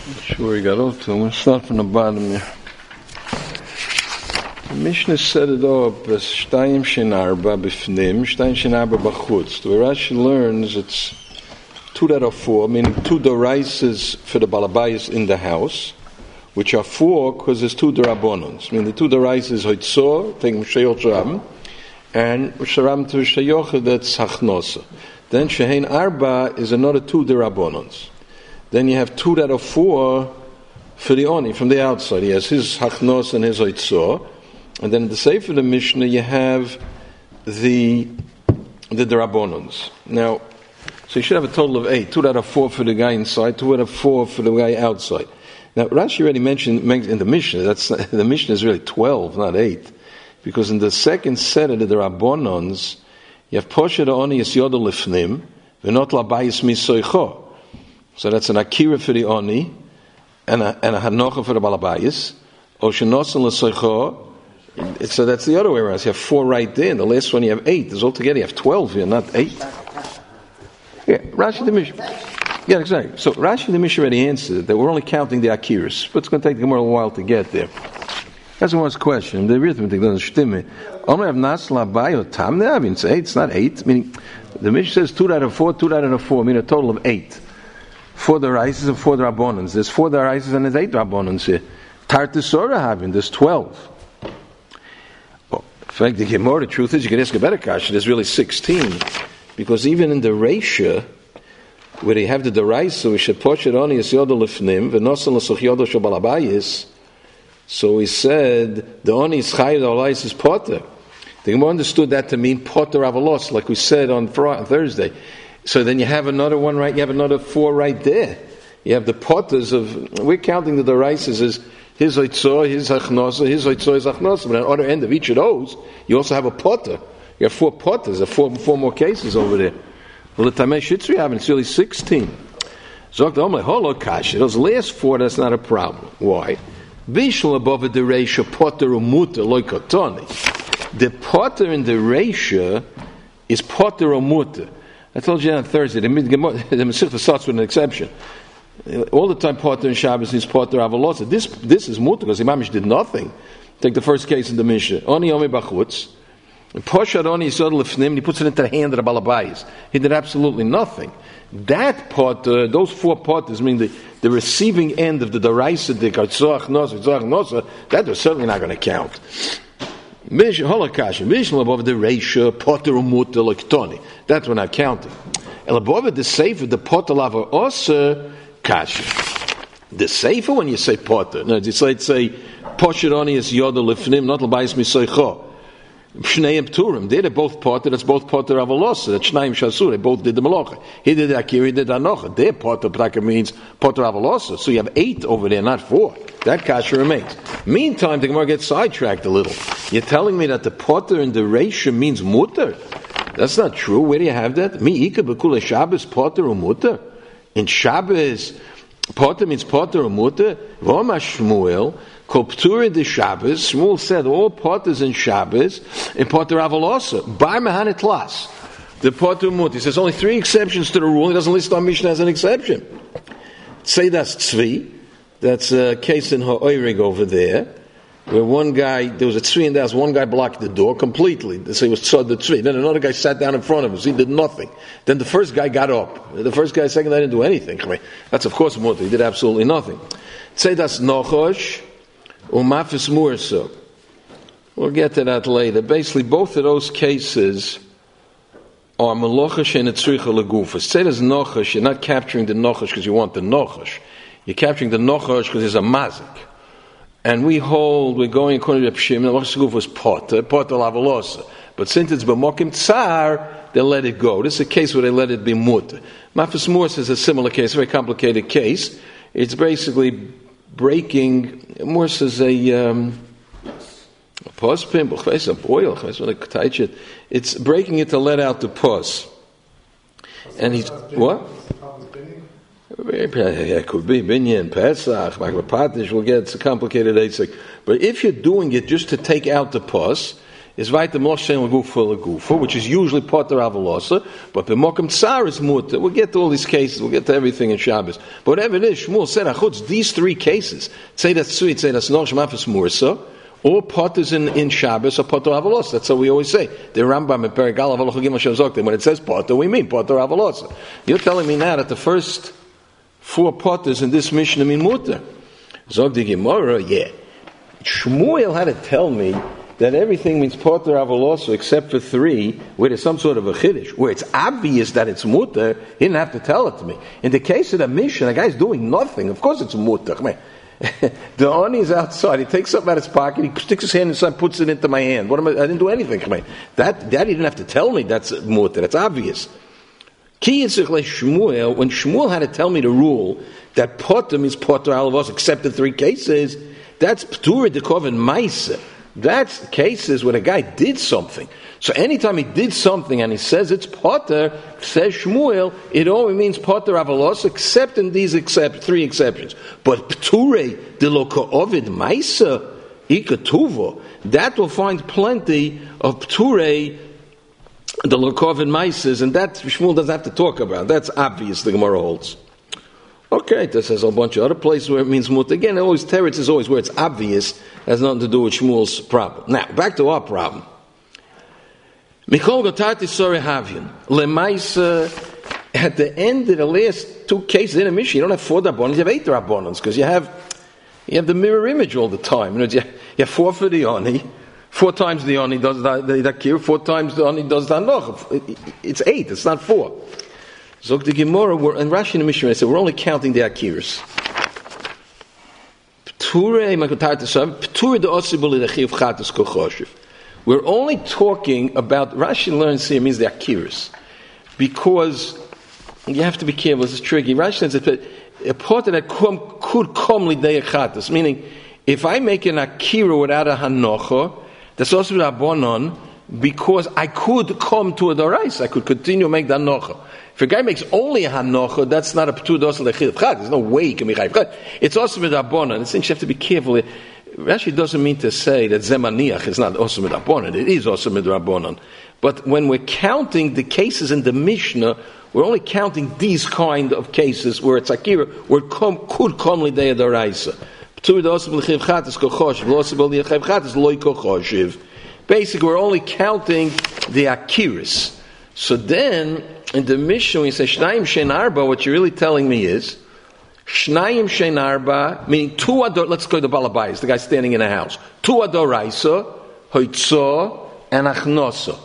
Sure, we got up to. I'm going to start from the bottom here. The Mishnah set it up as Shtayim Shenarba Bifnim, Shtayim Shenarba Bachutz. The way Rashi learns, it's 2 that are 4, meaning 2 deraises for the balabayas in the house, which are 4 because there's 2 derabonons. I mean, the 2 deraises Hoitzor, take Mshayot Sharabim, and Sharabim to Shayocha, that's Hachnosa. Then Shehein Arba is another 2 derabonons. Then you have 2 that are 4 for the Oni, from the outside. He has his Hachnos and his Hoitzor. And then in the Sefer of the Mishnah, you have the Derabonons. Now, so you should have a total of 8. 2 that are 4 for the guy inside, 2 that are 4 for the guy outside. Now, Rashi already mentioned in the Mishnah, the Mishnah is really 12, not 8. Because in the second set of the Derabonons, you have Poshet Oni Yis Yodo Lifnim, V'not Labayis Misoicho. So that's an Akira for the Oni, and a Hanocha for the Balabayis. Oshenosan L'Soicho. So that's the other way around. So you have 4 right there, and the last one you have 8. There's altogether you have 12 here, not 8. Yeah, Rashi the Mishnah. Yeah, exactly. So Rashi the Mishnah already answered that we're only counting the Akiras, but it's going to take them a while to get there. That's one's question. The arithmetic doesn't stimme. Only have Nasla Bayo Tamne. I mean, it's not 8. Meaning, the Mishnah says 2 out of 4, 2 out of 4. I mean, a total of 8. 4 deraises and 4 drabonans. There's 4 deraises and there's 8 drabonans here. Tartisora having, there's 12. In fact, the Gemara, the truth is, you can ask a better question. There's really 16, because even in the Reisha, where they have the Deraisa, we should push it on Yisyodo Lefnim, V'nosan L'Sochyodo Shabalabayis. So he said the Oni is Chayid Olais is Potter. The Gemara understood that to mean Potter Avalos, like we said on Thursday. So then you have another one, right? You have another 4 right there. You have the Potters of. We're counting the Deraisas as his Oitzor, his Achnosa, his Oitzor, his Achnosa. But on the other end of each of those, you also have a Potter. You have 4 Potters, there are 4 more cases over there. Well, the Tamei Shitzri have, it's really 16. Zog the Omle Holo Kasha. Those last 4, that's not a problem. Why? Bishul above the Reisha Potter Umuta Loikotoni. The Potter in the Reisha is Potter Umuta. I told you on Thursday, the Masechta starts with an exception. All the time, Potter and Shabbos is Potter Avalosa. This is Mutter, because Imamish did nothing. Take the first case in the Mishnah. Oni Omi Bachutz. Poshad Oni Yisod Lefnim, he puts it into the hand of the Balabayis. He did absolutely nothing. That Potter, those 4 Potters, mean the receiving end of the Daraisa, the Kartzoach Nosa, that was certainly not going to count. Holokasha, Mishnah above the Reisha, Potter Umuta Loktoni. That's when I'm counting. And above the Sefer, the Potter Lava Osa Kasha. The Sefer, when you say Potter, no, it's like say, Poshironi is Yoda Lefnim, not Labayis Misoicho. Shneim Turim, they're both Potter, that's both Potter Avalosa, that's Shneim Shasur, they both did the Malocha. He did the Akira, he did the Anocha. Their Potter Praka means Potter Avalosa. So you have 8 over there, not 4. That kasha remains. Meantime, the Gemara gets sidetracked a little. You're telling me that the Potter in the Reisha means Mutter? That's not true. Where do you have that? Mi Ika B'Kula Shabbos Potter or Mutter? In Shabbos, Potter means Potter or Mutter? V'oma Shmuel, Kol P'tura de Shabbos, Shmuel said all Potters in Shabbos, in Potter Avalosa, Bar Mehanet Las. The Potter Mutter. He says only 3 exceptions to the rule. He doesn't list our Mishnah as an exception. Say that's Tzvi. That's a case in Ha'oirig over there, where one guy, there was a tzvi in the house, one guy blocked the door completely. They say it was tzad the tzvi. Then another guy sat down in front of him, so he did nothing. Then the first guy got up. The first guy, second guy didn't do anything. I mean, that's of course mutter. He did absolutely nothing. Say that's nochosh, umafis murso. We'll get to that later. Basically, both of those cases are melochash and etzricha legufas. Say there's nochosh, you're not capturing the nochosh because you want the nochosh. You're capturing the nochosh because there's a mazik. And we're going according to Pshim, the nochosh was Potter lavalosa. But since it's b'mokim tsar, they let it go. This is a case where they let it be mutter. Mafis Morse is a similar case, a very complicated case. It's basically breaking, Morse is a pus pin, it's breaking it to let out the pus. And he's, what? It could be Binyan, Pesach, Magmapatish, we'll get, it's a complicated Eitzig. But if you're doing it just to take out the pus, is weiter Moshe Lagufa, which is usually Potter Avalosa, but B'mokum Tsar is Mutter. We'll get to all these cases, we'll get to everything in Shabbos. But whatever it is, Shmuel said, Achutz, these three cases, say that's Tzui, say that's Nosh Mafis Mursa, or Potters in Shabbos or Potter Avalosa. That's what we always say. The Rambam in Perigal Avalocha Gimel Shem Zoktim, when it says Potter, we mean Potter Avalosa. You're telling me now that the first four Potters in this Mishnah mean Mutter. Zog the Gemara, yeah. Shmuel had to tell me that everything means Potter Avalosa except for three, where there's some sort of a chiddush, where it's obvious that it's mutter. He didn't have to tell it to me. In the case of the Mishnah, the guy's doing nothing. Of course it's mutter. The Oni is outside. He takes something out of his pocket. He sticks his hand inside, puts it into my hand. I didn't do anything. That he didn't have to tell me that's mutter. That's obvious. Shmuel, when Shmuel had to tell me the rule that Potter means Potter Avalosa except in three cases, that's P'tura Dekov and Maisa. That's cases where the guy did something. So anytime he did something and he says it's Potter, says Shmuel, it only means Potter Avalosa except in these three exceptions. But P'ture de Loka Ovid Maisa Ikatuvo, that will find plenty of P'ture de Loka Ovid Maisas, and that Shmuel doesn't have to talk about. That's obvious, the Gemara holds. Okay, this has a bunch of other places where it means mutter. Again, teretz is always where it's obvious. It has nothing to do with Shmuel's problem. Now, back to our problem. Mikol Gotati Sore Havyan. Lemaisa, at the end of the last two cases in a Mishnah, you don't have 4 Rabbanans, you have 8 Rabbanans, because you have the mirror image all the time. You have 4 for the Oni, 4 times the Oni does the Akir, 4 times the Oni does the Anoch. It's 8, it's not 4. Zog the Gemara, and Rashi in the Mishnah said we're only counting the Akiras. We're only talking about, Rashi learns here means the Akiras, because you have to be careful. This is tricky. Rashi says that a part that could come lidei chatas, meaning if I make an Akira without a Hanocha, that's also Rabbanon, because I could come to a Dorais, I could continue to make the Hanocha. If a guy makes only a Hanocha, that's not a P'tur Dosel Lechid Chad. There's no way he can be Chayv Chad. It's also with Rabbanon. I think you have to be careful. Rashi doesn't mean to say that Zemaniach is not also with Rabbanon. It is also with Rabbanon. But when we're counting the cases in the Mishnah, we're only counting these kind of cases where it's Akira, where it could come L'dei Doraisa. P'tur Dosel Lechid Chad is Kochoshev. L'osel Lechid Chad is Loi Kochoshev. Basically, we're only counting the Akiris. So then, in the Mishnah, when you say Shnayim Shein Arba, what you're really telling me is Shnayim Shein Arba, meaning 2 Ador. Let's go to the Balabayis, the guy standing in a house. 2 Adoraisa, Hoitzo, and Achnoso.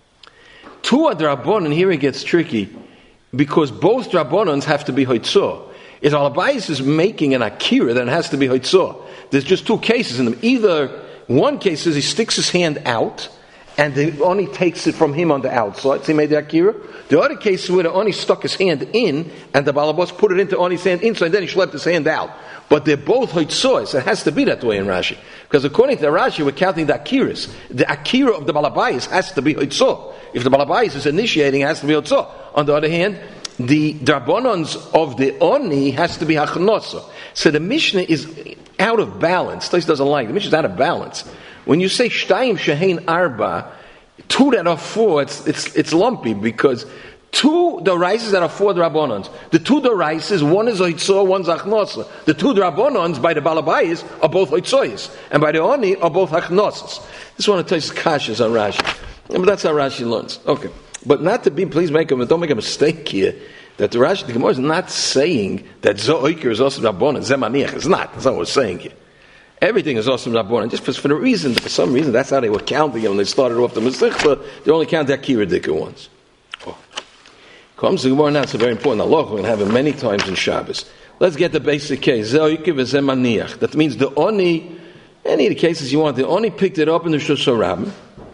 2 Adrabon, and here it gets tricky, because both Drabbonans have to be Hoitzo. If Balabayis is making an Akira, then it has to be Hoitzo. There's just 2 cases in them. Either one case is he sticks his hand out, and the Oni takes it from him on the outside. So he made the Akira. The other case is where the Oni stuck his hand in, and the Balabos put it into Oni's hand inside, and then he schlepped his hand out. But they're both Hoitzois. It has to be that way in Rashi. Because according to Rashi, we're counting the Akiras. The Akira of the Balabayis has to be Hoitzo. If the Balabayis is initiating, it has to be Hoitzo. On the other hand, the Drabonons of the Oni has to be Hachnosa. So the Mishnah is out of balance. This doesn't like it. The Mishnah is out of balance. When you say Shtayim Shehein Arba, 2 that are 4, it's lumpy, because 2 Doraises that are 4 Drabonons. The 2 Doraises, one is Hoitzo, one's Achnosa. The 2 Drabonons by the Balabayis are both Hoitzois, and by the Oni are both Achnosas. This one of the kashas on Rashi. But that's how Rashi learns. Okay. But not to be, please don't make a mistake here, that the Rashi, the Gemara is not saying that Zo'ikir is also Rabbanon, Zemaniach. It's not. That's not what we're saying here. Everything is awesome Rabbanon. Just for some reason, that's how they were counting when they started off the Masechta. They only count the Akira Dika ones. Comes the Gemara now. It's a very important halacha. We're going to have it many times in Shabbos. Let's get the basic case. That means the Oni, any of the cases you want, the Oni picked it up in the Rosh Hashanah,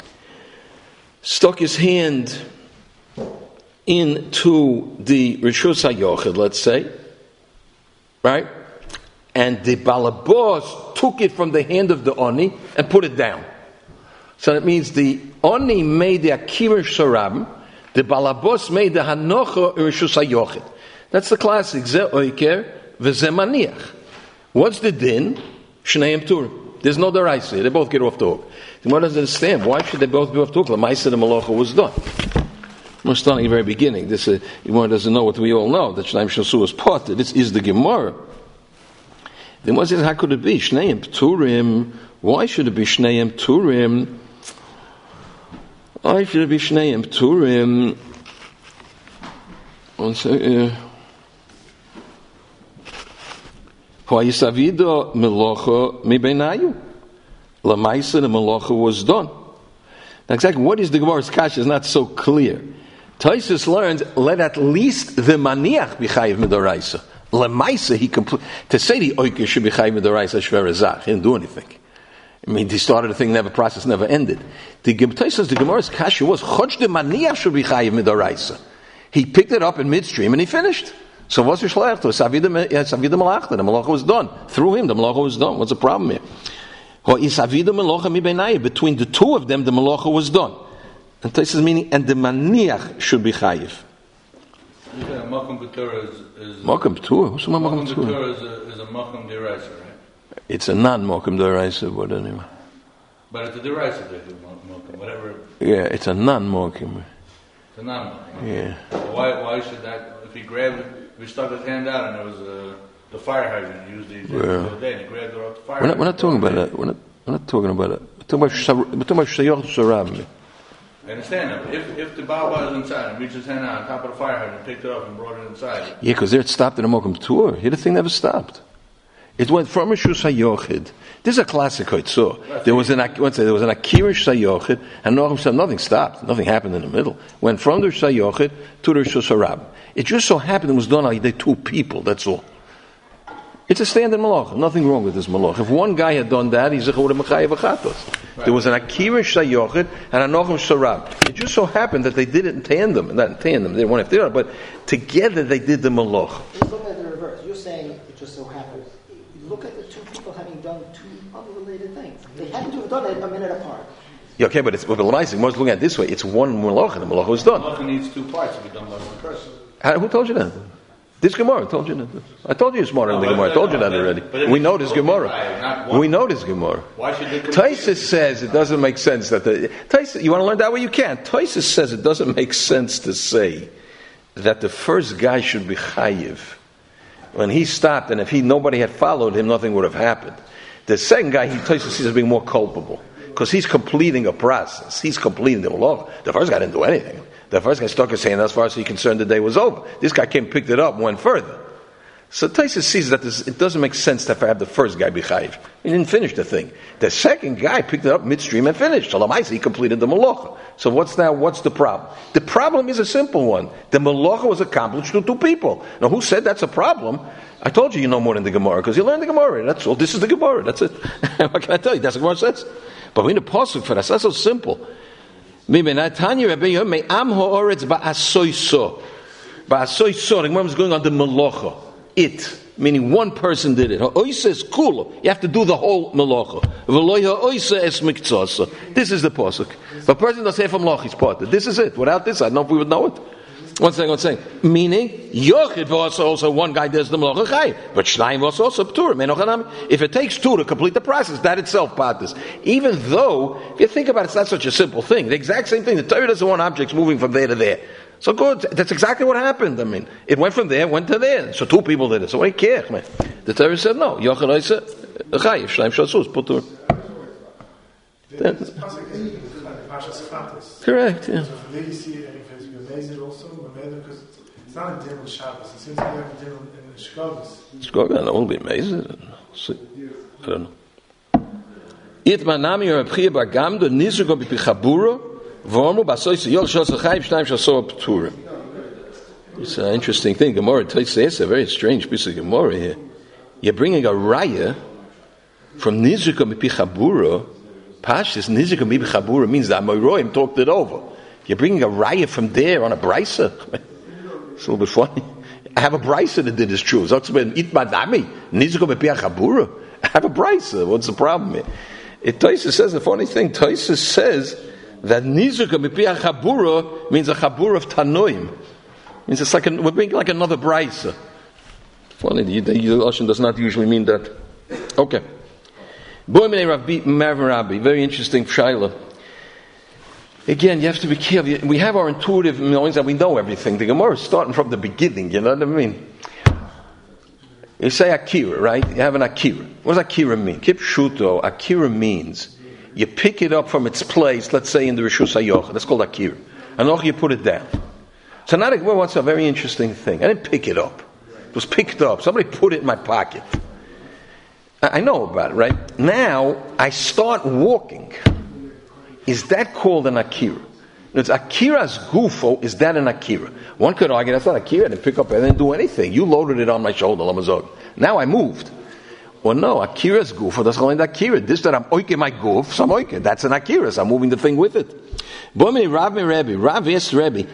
stuck his hand into the Rishus HaYochid, let's say, right? And the Balabos took it from the hand of the Oni and put it down. So that means the Oni made the Akira Sharab, the Balabos made the Hanocha Rishus HaYochid. That's the classic, Ze Oiker, V'Ze Maniach. What's the din? Shnei Pturim. There's no deraisa. They both get off the hook. The Gemara doesn't understand. Why should they both be off the hook? L'maisa the malacha was done. We're starting at the very beginning. This the Gemara doesn't know what we all know, that Shneim Shasu was potter. This is the Gemara. The Gemara says, how could it be? Shneim Pturim. Why should it be Shneim Pturim? Why should it be Shneim Pturim? One second. Hoayisavido melocha mibenayu. Lamaisa the melocha was done. Now exactly what is the Gemara's kasha is not so clear. Taisus learns, let at least the maniach be chayiv midoraisa. Lamaisa he to say the oike should be chayiv midoraisa shverazach. He didn't do anything. I mean, he started a thing, never process never ended. The Gemara's kasha was chodsh the maniach should be chayiv midoraisa. He picked it up in midstream and he finished. So what's your shleich to? Savida malachta. The malacha was done. Through him, the malacha was done. What's the problem here? Between the two of them, the malacha was done. And this is meaning, and the maniach should be chayiv. Makam B'Torah is Makam B'Torah? What's Makam B'Torah is a Makam D'Oraisa, right? It's a non-Makam D'Oraisa, but anyway. But it's a D'Oraisa, they do Makam, whatever. Yeah, it's a non-Makam. It's a non-Makam. Yeah. So why should that, if he grabbed it, if he stuck his hand out and there was the fire hydrant, he used these the other day, and he grabbed it off the fire hydrant. We're not talking about that. We're not talking about it. We're talking about Shayach Sarab. I understand that, but if the Baal is inside and reached his hand out on top of the fire hydrant and picked it up and brought it inside. Yeah, because there it stopped in a Mokum Tour. Here the thing never stopped. It went from Rishus HaYochid. This is a classic Hoitzor. There was an Akirish HaYochid, and nothing stopped. Nothing happened in the middle. Went from the Rishus HaYochid to the Rishus HaRab. It just so happened it was done by two people, that's all. It's a standard malach. Nothing wrong with this malach. If one guy had done that, he's a chod mechayev achatos. There was an akira shayochid and an ochem sharab. It just so happened that they did it in tandem. Not in tandem, they didn't want to do it, but together they did the malach. Just look at the reverse. You're saying it just so happened. You look at the two people having done two unrelated things. They happened to have done it a minute apart. Yeah, okay, but it's but the Lamaisik was looking at it this way. It's one malach, and the malach was done. Malach needs two parts to be done by one person. Who told you that? This Gemara told you that. I told you you're smarter than the Gemara. I told you that already. We know this Gemara. We know this Gemara. Why should they? Taisus says it doesn't make sense that Taisus. You want to learn that way? You can. Taisus says it doesn't make sense to say that the first guy should be chayiv when he stopped, and if nobody had followed him, nothing would have happened. The second guy, Taisus sees as being more culpable because he's completing a process. He's completing the law. The first guy didn't do anything. The first guy stuck his hand, as far as he's concerned, the day was over. This guy came, picked it up, and went further. So Taisus sees that it doesn't make sense to have the first guy be chayiv. He didn't finish the thing. The second guy picked it up midstream and finished. So he completed the malacha. So what's the problem? The problem is a simple one. The malacha was accomplished through two people. Now who said that's a problem? I told you know more than the Gemara, because you learned the Gemara. That's all. This is the Gemara. That's it. What can I tell you? That's what Gemara says. But we need a pasuk for that. That's so simple. The Gemara was going on the malacha. It, meaning one person did it. You have to do the whole malacha. This is the pasuk. If a person does half a malacha, he's parted. This is it. Without this, I don't know if we would know it. One second. Meaning, Yochid was also one guy does the malacha chayiv, but Shnayim was also p'tur. If it takes two to complete the process, that itself parts. Even though, if you think about it, it's not such a simple thing. The exact same thing. The Torah doesn't want objects moving from there to there. So good. That's exactly what happened. I mean, it went from there, went to there. So two people did it. So what do you care, man? The Torah said no. Yochid was chayiv. Shnayim shasus p'tur. Correct. Yeah. Because it's not a din with Shabbos. It seems to be like a din in the Shabbos. Shabbos, that won't be amazing. I don't know. Itmanami or Abchia Bargamdo, Nizugo Bipichaburo, Vormo, Basois, Yol Shos Chaim, Shnaim Shaso Ptura. It's an interesting thing. Gemara says a very strange piece of Gemara here. You're bringing a raya from Nizugo Bipichaburo. Pashas, Nizugo Bipichaburo means that Amoraim talked it over. You're bringing a raya from there on a brisa. It's a little bit funny. I have a brisa that did this true. I have a brisa. What's the problem here? Taisus says the funny thing. Taisus says that nizuka b'piyah chabura means a chabura of tanoim. Means it's like we're bringing like another brisa. Funny. The Lashon does not usually mean that. Okay. Very interesting shaila. Again, you have to be careful. We have our intuitive knowings that we know everything. The Gemara is starting from the beginning, you know what I mean? You say Akira, right? You have an Akira. What does Akira mean? Kip Shuto, Akira means you pick it up from its place, let's say in the Rishus HaYochid. That's called Akira. And you put it down. So now what's a very interesting thing. I didn't pick it up. It was picked up. Somebody put it in my pocket. I know about it, right? Now, I start walking. Is that called an Akira? It's Akira's gufo, is that an Akira? One could argue that's not Akira, I didn't pick up, I didn't do anything. You loaded it on my shoulder, Lamazog. Now I moved. Well, no, Akira's gufo, that's only an Akira. This that I'm oike my guf, so I'm oike. That's an Akira, so I'm moving the thing with it. Rav asked Rebbe,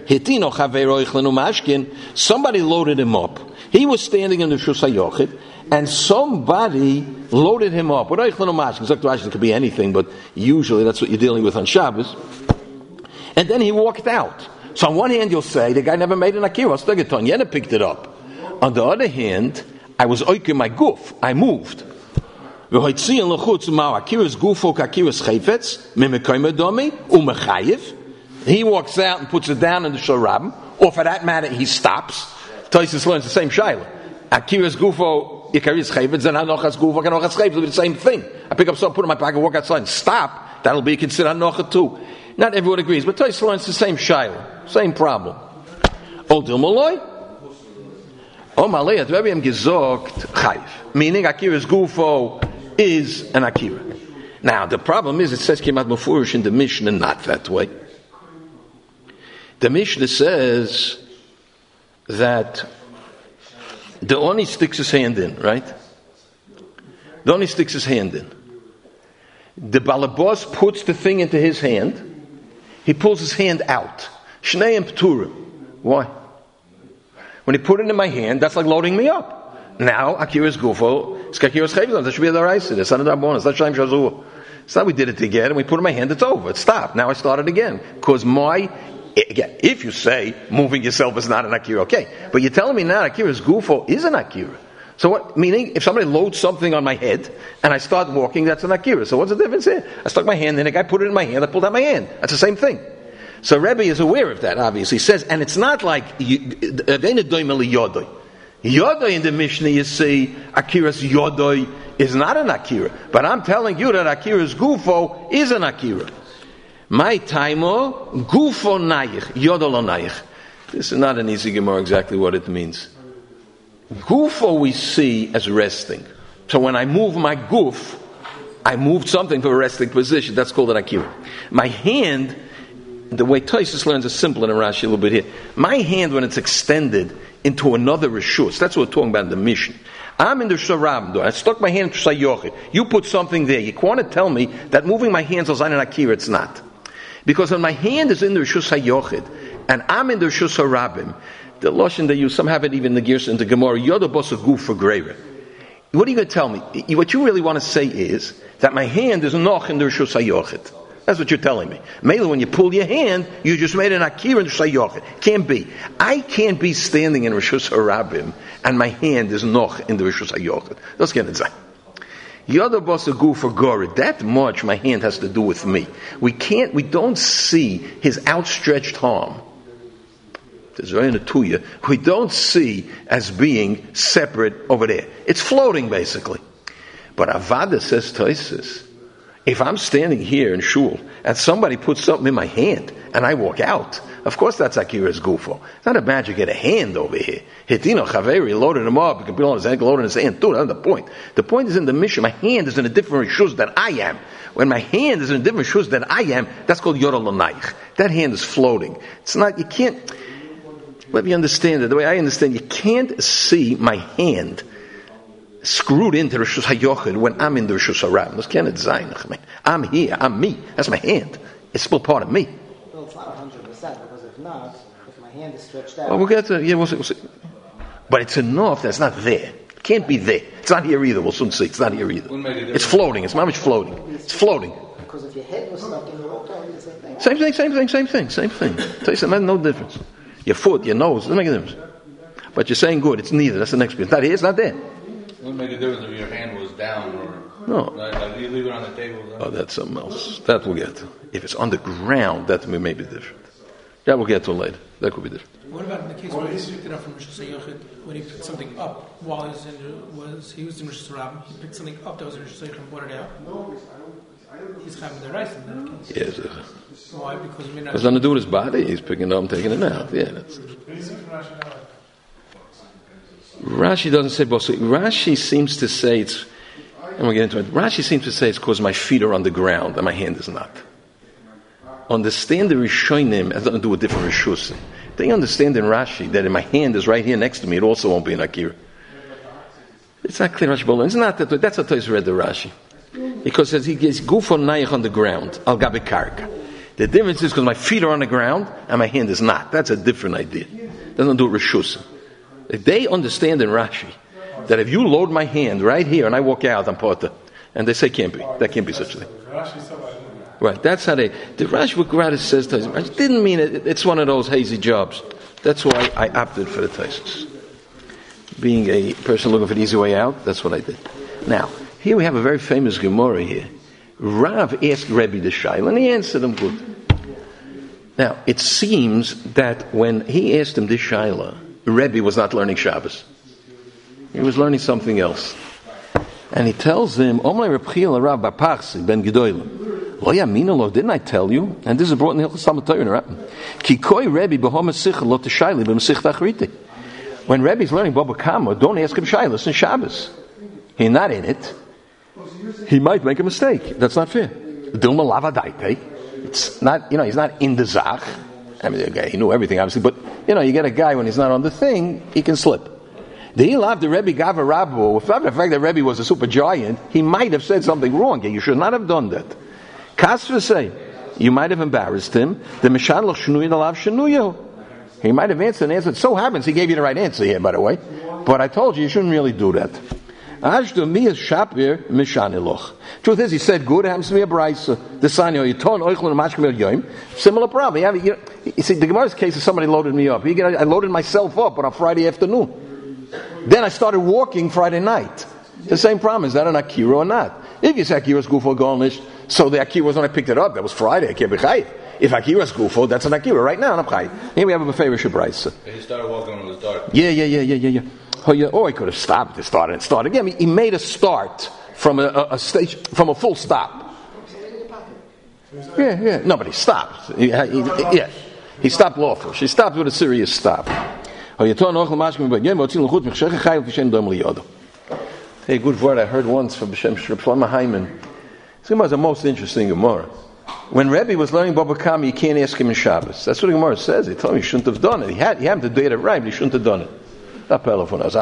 somebody loaded him up. He was standing in the Shus HaYochid, and somebody loaded him up. It could be anything, but usually that's what you're dealing with on Shabbos. And then he walked out. So on one hand, you'll say, the guy never made an Akira. Yena picked it up. On the other hand, I was oiking my guf. I moved. He walks out and puts it down in the Sharab, or for that matter, he stops. Taisus learns the same shayla. Akira's gufo, Ikari's chayvetz, and Hanochas gufo, Hanochas chayvetz, will be the same thing. I pick up something, put it in my pocket, walk outside, and stop. That'll be considered Hanocha too. Not everyone agrees, but Taisus learns the same shayla, same problem. Odil Maloi, Malay at Rebbe am gezogt chayv, meaning Akira's gufo is an Akira. Now the problem is, it says Kemat Mefurish in the Mishnah, not that way. The Mishnah says that the Oni sticks his hand in, right? The Oni sticks his hand in. The Balabos puts the thing into his hand. He pulls his hand out. Shnei and P'turim. Why? When he put it in my hand, that's like loading me up. Now, Akira's Gufo, it's Akira's Chayvim, that should be the Raisa. It's not a Darbon, it's not Shaim Shazur. It's not we did it together, and we put it in my hand, it's over. It stopped. Now I started again. Because again, if you say moving yourself is not an Akira, okay. But you're telling me now Akira's Gufo is an Akira. So what, meaning, if somebody loads something on my head, and I start walking, that's an Akira. So what's the difference here? I stuck my hand in, a guy put it in my hand, I pulled out my hand. That's the same thing. So Rebbe is aware of that, obviously. He says, and it's not like, Yodoi in the Mishnah, you see, Akira's Yodoi is not an Akira. But I'm telling you that Akira's Gufo is an Akira. My taimo, Gufo Nayich, Yodolo Nayich. This is not an easy Gemara exactly what it means. Gufo we see as resting. So when I move my guf, I moved something for a resting position. That's called an Akira. My hand, the way Taisus learns is simple in Rashi a little bit here. My hand, when it's extended into another reshus, that's what we're talking about in the Mishnah. I'm in the Sharab, I stuck my hand into Sayochid. You put something there. You want to tell me that moving my hands is an Akira? It's not. Because when my hand is in the Rishus HaYochid, and I'm in the Rishus HaRabim, the Lashon they use, some have it even in the Gersa in the Gemara, Yoda Bosa Guf for Greira. What are you going to tell me? What you really want to say is that my hand is noch in the Rishus HaYochid. That's what you're telling me. Mainly when you pull your hand, you just made an Akira in the Rishus HaYochid. Can't be. I can't be standing in Rishus HaRabim, and my hand is noch in the Rishus HaYochid. Let's get it done. Yoda Bosa Guf for Gorit. That much my hand has to do with me. We don't see his outstretched arm. We don't see as being separate over there. It's floating basically. But Avada says Taisus, if I'm standing here in shul and somebody puts something in my hand and I walk out, of course that's Akira's Gufo. It's not a magic get a hand over here. Hitino Chaveri loaded him up, he could be on his ankle, loaded his hand. Dude, that's the point. The point is in the mission, my hand is in a different shuz than I am. When my hand is in a different shuz than I am, that's called Yodol L'Naich. That hand is floating. It's not, you can't, let me understand it. The way I understand, you can't see my hand screwed into the Rishus HaYochid when I'm in the Rishus HaRabim. This can't zayin. I'm here. I'm me. That's my hand. It's still part of me. Well, it's not 100% because if not, if my hand is stretched out. Well, we'll get to we'll see. But it's enough that's not there. It can't be there. It's not here either. We'll soon see. It's not here either. It's floating. It's not much floating. It's floating. Because if your head was stuck in the water, it would be the same thing. Same thing. Tell you no difference. Your foot, your nose, doesn't make a difference. But you're saying good, it's neither. That's the next bit. It's not here, it's not there. It wouldn't make a difference if your hand was down or No. Like you leave it on the table. Oh, that's something else. That we'll get to. If it's on the ground, that may be different. That we'll get to later. That could be different. What about in the case where he picked it up from Rosh Hashanah when he picked something up while he was in Rosh Hashanah? He picked something up that was in Rosh Hashanah and brought it out. He's having the rice in that case. Yes. Why? Because it has nothing to do with his body. He's picking it up and taking it out. Yeah. That's Rashi doesn't say both. Rashi seems to say it's. I'm going to get into it. Rashi seems to say it's because my feet are on the ground and my hand is not. Understand the Rishonim has nothing to do with different Rishus. They understand in Rashi that if my hand is right here next to me, it also won't be an Akira. It's not clear Rashi Bolan. It's not that. That's how Toys read the Rashi. Because as he gets Gufon Nayach on the ground, Al Gabi Karka. The difference is because my feet are on the ground and my hand is not. That's a different idea. It doesn't do with Rishus. If they understand in Rashi that if you load my hand right here and I walk out, I'm Potter. And they say can't be. That can't be such a thing. Right, that's how the Rashi Bukhara says Rashi didn't mean it. It's one of those hazy jobs. That's why I opted for the Taisus. Being a person looking for the easy way out, that's what I did. Now, here we have a very famous Gemara here. Rav asked Rebbe the Shaila, and he answered him good. Now, it seems that when he asked him this Shaila, Rebbe was not learning Shabbos. He was learning something else. And he tells him, Omlei Reb Chiel Rav Bapachsi ben Gedolim. Lo yamina lo, didn't I tell you? And this is brought in the Hilchos Talmud Torah. Ki koi Rebbe b'ho Mesicha lo teshayli b'Mesichta Achriti. When Rebbe's learning Baba Kama, don't ask him Shailas in Shabbos. He's not in it. He might make a mistake. That's not fair. Dilma lavadaite. It's not, he's not in the Zach. I mean, okay, he knew everything, obviously, but, you get a guy when he's not on the thing, he can slip. The Ilav, the Rebbe Gava Rabu, without the fact that Rebbe was a super giant, he might have said something wrong. You should not have done that. Kasva say, you might have embarrassed him. The Mishan Loch Shnui Alav Shnuyo. He might have answered and answered. So happens he gave you the right answer here, by the way. But I told you shouldn't really do that. Truth is, he said good, it happens to be a brisa. Similar problem. You see, the Gemara's case is somebody loaded me up. I loaded myself up on a Friday afternoon. Then I started walking Friday night. The same problem. Is that an Akira or not? If you say Akira's Gufo Gornish, so the Akira was when I picked it up. That was Friday. I can't be chayiv. If Akira's Gufo, that's an Akira. Right now, I'm chayiv. Here we have a favorite Shabraisa. He started walking when it was dark. Yeah. Oh, he could have stopped to start and start again. He made a start from a stage, from a full stop. Yeah. No, but he stopped. He stopped lawful. She stopped with a serious stop. Hey, good word I heard once from B'Shem Shlomo Hyman. This Gemara is the most interesting Gemara. When Rebbe was learning Baba Kama, you can't ask him in Shabbos. That's what the Gemara says. He told him he shouldn't have done it. He happened to do it right, but he shouldn't have done it. That telephone was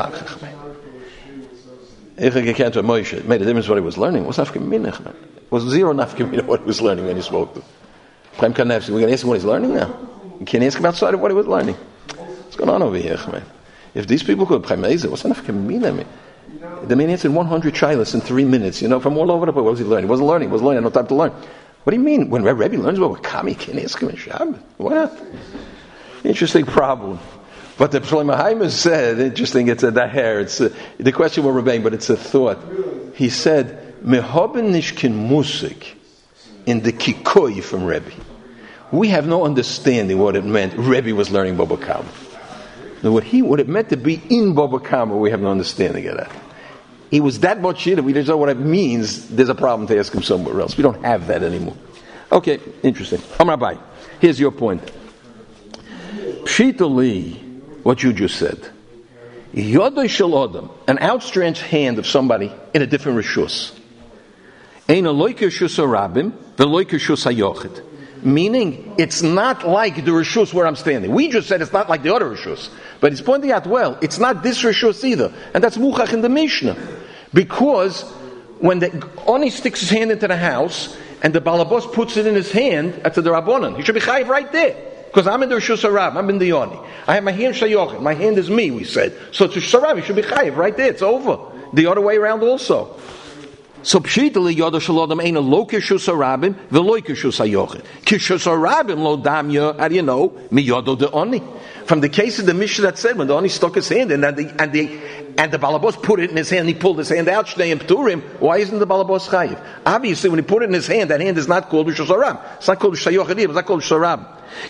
If he came to Moshe, it made a difference what he was learning. It was nafkaminach, man. It was zero nafkaminach what he was learning when he spoke to him. We're going to ask him what he's learning now. You can't ask him outside of what he was learning. What's going on over here, man? If these people could what's nafkaminach, man? The man answered 100 shilas in 3 minutes, from all over the place. What was he learning? He wasn't learning. He had no time to learn. What do you mean? When Rebbe learns about Kami, can't ask him in Shabbos? What? Interesting problem. But the Shlomo Hyman said, interesting, it's a daher, the question will remain, but it's a thought. He said, Mehoben nishkin musik in the kikoi from Rebbe. We have no understanding what it meant Rebbe was learning Baba Kama. Now what it meant to be in Baba Kama, we have no understanding of that. He was that much in it, we don't know what it means, there's a problem to ask him somewhere else. We don't have that anymore. Okay, interesting. Amrabai, here's your point. Pshitali, what you just said. Yodai shel Adam, an outstretched hand of somebody in a different rishus. Ein a loike rishus harabim, the loike rishus hayochid. Meaning, it's not like the rishus where I'm standing. We just said it's not like the other rishus. But he's pointing out, well, it's not this rishus either. And that's muchach in the Mishnah. Because when the Oni sticks his hand into the house, and the Balabos puts it in his hand, that's the Rabbonon. He should be chayiv right there. Because I'm in the Rishus Harab, I'm in the Oni. I have my hand Shayochim, my hand is me, we said. So it's Rishus Harab, you should be chayiv right there, it's over. The other way around also. So Pshitali Yodo Shalodam ain't a lo Kishus Harabim, the lo Kishus Hayochim. Kishus Harabim lo damya, how do you know? Mi Yodo de Oni. From the case of the Mishnah that said, when the Oni stuck his hand in, and and the balabos put it in his hand, he pulled his hand out, Shnei Pturim, why isn't the balabos chayiv? Obviously, when he put it in his hand, that hand is not called Rishus Harab. It's not called Rishus Hayochid, it's not called Rishus Harab.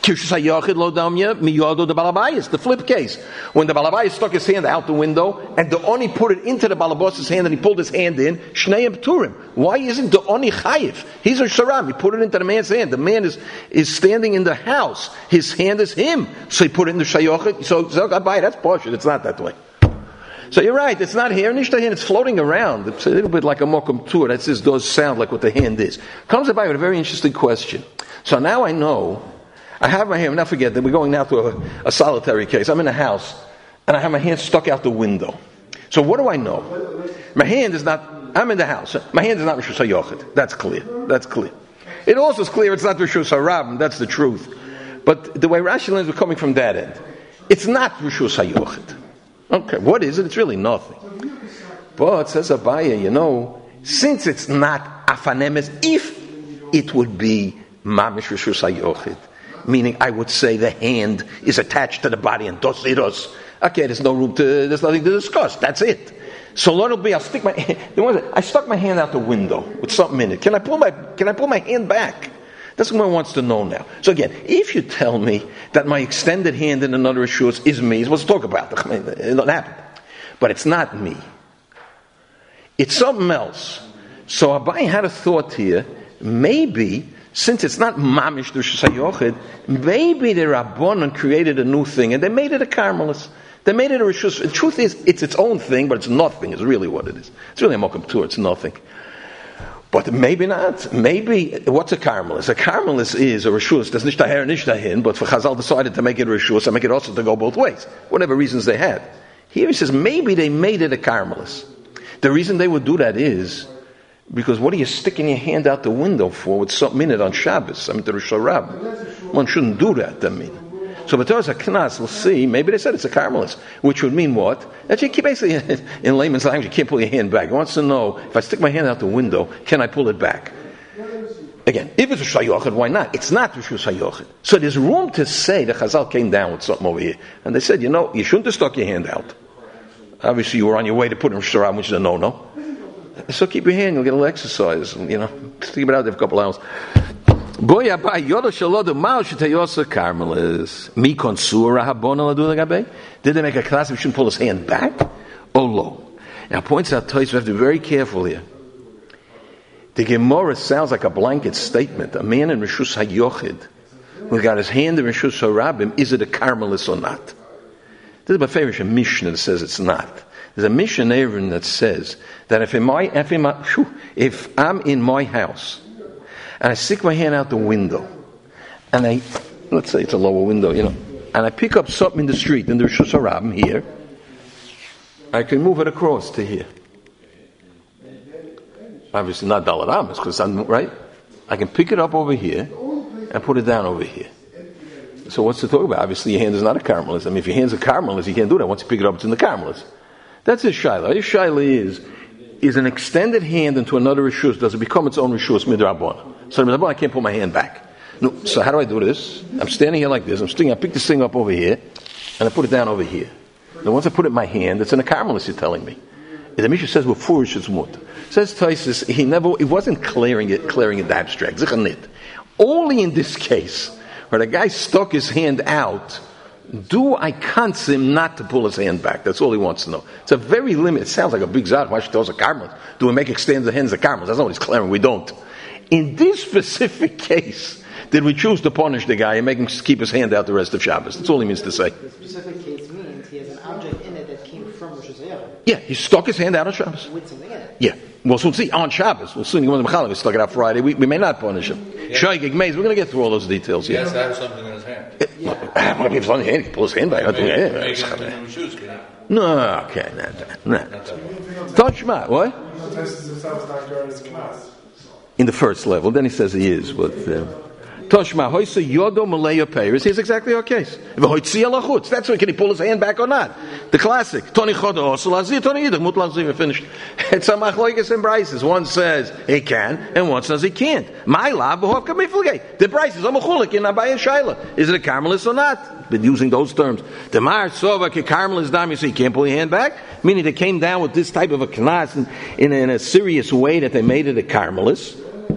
The flip case. When the balabayas stuck his hand out the window, and the Oni put it into the balabos's hand, and he pulled his hand in, Shnei Pturim. Why isn't the Oni chayiv? He's a Sharam. He put it into the man's hand. The man is standing in the house. His hand is him. So he put it in the Shayochid. So that's partial. It's not that way. So you're right, it's not here, it's floating around. It's a little bit like a mokum tur. That says does sound like what the hand is. Comes about with a very interesting question. So now I know, I have my hand, now forget that we're going now to a solitary case. I'm in a house, and I have my hand stuck out the window. So what do I know? My hand is not, I'm in the house. My hand is not Rishus HaYochid. That's clear. It also is clear it's not Rishus HaRab, that's the truth. But the way Rashi learns, we're coming from that end. It's not Rishus HaYochid. Okay, what is it? It's really nothing. But, says Abaye, since it's not afanemes, if it would be mamish Rishus HaYochid, meaning I would say the hand is attached to the body and dos iros, okay, there's nothing to discuss, that's it. So Lord will be, I stuck my hand out the window with something in it. Can I pull my hand back? That's what one wants to know now. So again, if you tell me that my extended hand in another rishus is me, let's talk about it. It don't happen. But it's not me. It's something else. So Abai had a thought here. Maybe, since it's not mamish Rishus HaYochid, maybe the Rabbanon created a new thing and they made it a Carmelis. They made it a rishus. The truth is, it's its own thing, but it's nothing. Is really what it is. It's really a mokum tur. It's nothing. But maybe not. Maybe, what's a Carmelis? A Carmelis is a Rishus. There's Nishtaher and Nishtahin, but for Chazal decided to make it a Rishus and make it also to go both ways. Whatever reasons they had. Here he says, maybe they made it a Carmelis. The reason they would do that is, because what are you sticking your hand out the window for with something in it on Shabbos? The Rosh Hashanah. One shouldn't do that, So but there's a knas, we'll see, maybe they said it's a Carmelis, which would mean what? That you keep basically, in layman's language, you can't pull your hand back. He wants to know, if I stick my hand out the window, can I pull it back? Again, if it's Rishus HaYochid, why not? It's not Rishus HaYochid. So there's room to say that Chazal came down with something over here. And they said, you shouldn't have stuck your hand out. Obviously you were on your way to put in Rosh Hashanah, which is a no-no. So keep your hand, you'll get a little exercise, think about it for a couple hours. Did they make a class we shouldn't pull his hand back? Oh, low. Now, points out, we have to be very careful here. The Gemara sounds like a blanket statement. A man in Rishus HaYochid, who got his hand in Rishus HaRabim, is it a Carmelis or not? This is my favorite Mishnah that says it's not. There's a Mishnah even that says that if I'm in my house, and I stick my hand out the window, and let's say it's a lower window, and I pick up something in the street, in the Rishus HaRabim here, I can move it across to here. Obviously not Daled Amos, because I'm right. I can pick it up over here and put it down over here. So what's the talk about? Obviously your hand is not a Carmelis. If your hand's a Carmelis, you can't do that. Once you pick it up, it's in the Carmelis. That's his shaila. His shaila is an extended hand into another rishus. Does it become its own rishus midrabban? So midrabban, I can't pull my hand back. No. So how do I do this? I'm standing here like this. I pick this thing up over here, and I put it down over here. Now once I put it in my hand, it's in a Carmelis. You're telling me. The Mishnah says we're foolish as mut. Says Taisus, he wasn't clearing it the abstract. Zichanit. Only in this case where the guy stuck his hand out. Do I convince him not to pull his hand back? That's all he wants to know. It's a very limited. It sounds like a big zad. Why should tell us a Carmelis? Do we make extended hands of Carmelis? That's not what he's clearing. We don't. In this specific case, did we choose to punish the guy and make him keep his hand out the rest of Shabbos? That's all he means to say. The specific case means he has an object in it that came from Rosh Hashanah. Yeah, he stuck his hand out on Shabbos. With something in it. Yeah. We'll soon see on Shabbos. We'll soon. He stuck it out Friday. We may not punish him. Shaygig Mays. We're going to get through all those details. He has to have something in his hand. If it's on his hand, he can pull his hand back. No, okay, no. Toshma, what? In the first level, then he says he is. But Toshma, hoysa yodo malaya peiris. He's exactly our case. That's why can he pull his hand back or not? The classic. Tony chodo osalazir, Tony yidah mutlazir. Finished. It's a machloikas and brises. One says he can, and one says he can't. My lab, the brises. I'm a chulik in Abaye Shaila. Is it a Carmelis or not? but using those terms. The Mar Sova Kekarmelis Dam, you see, you can't pull your hand back, meaning they came down with this type of a knas in a serious way that they made it a Karmelis.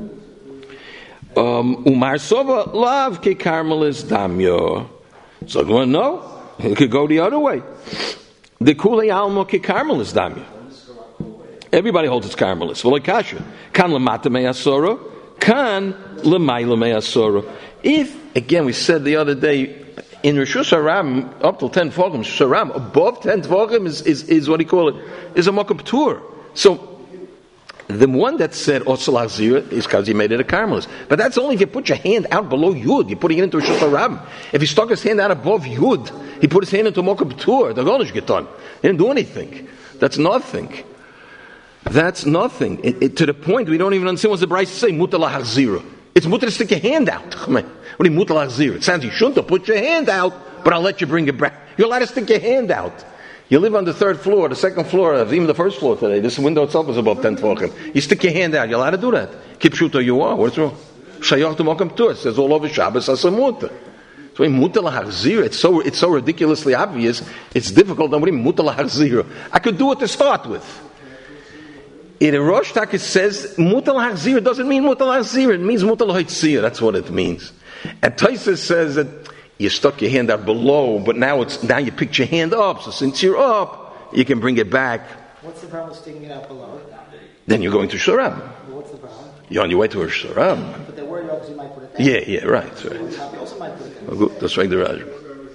Umar Sova Lav Kekarmelis Damyo. So no, it could go the other way. The Kulei Almo Kekarmelis Damyo. Everybody holds it's Karmelis. Well, Kasha. Kan lemata me'asoro, kan lemayla me'asoro. If, again, we said the other day, in Rishus Haram, up till 10 Tfachim, Rishus Haram, above 10 Tfachim is what do you call it? Is a Mokum P'tur. So, the one that said Osel Achzira is because he made it a Karmelis. But that's only if you put your hand out below Yud. You're putting it into Rishus Haram. If he stuck his hand out above Yud, he put his hand into Mokum P'tur. The Gonish get done. He didn't do anything. That's nothing. That's nothing. To the point we don't even understand what the Bryce say. Mutar lahachzira. It's mutar to stick your hand out. What do you mean mutar lahachzira? It sounds you shouldn't have put your hand out, but I'll let you bring it back. You're allowed to stick your hand out. You live on the third floor, the second floor, even the first floor today. This window itself is above 10 tefachim. You stick your hand out. You're allowed to do that. Keep shooter you are. What's wrong? Shayach to Mokum P'tur. It says all over Shabbos as a mutar. So mutar lahachzira. It's so ridiculously obvious. It's difficult. Nobody mutar lahachzira. I could do it to start with. In a Rosh Takis says mutal hachzir doesn't mean mutal hachzir. It means mutal haitzir. That's what it means. And Taisus says that you stuck your hand out below, but now you picked your hand up. So since you're up, you can bring it back. What's the problem with sticking it out below? Then you're going to Sharam. What's the problem? You're on your way to Sharam. But they're worried because you might put it down. Yeah, right. You also might put it down. Oh, good. That's like the Rajba.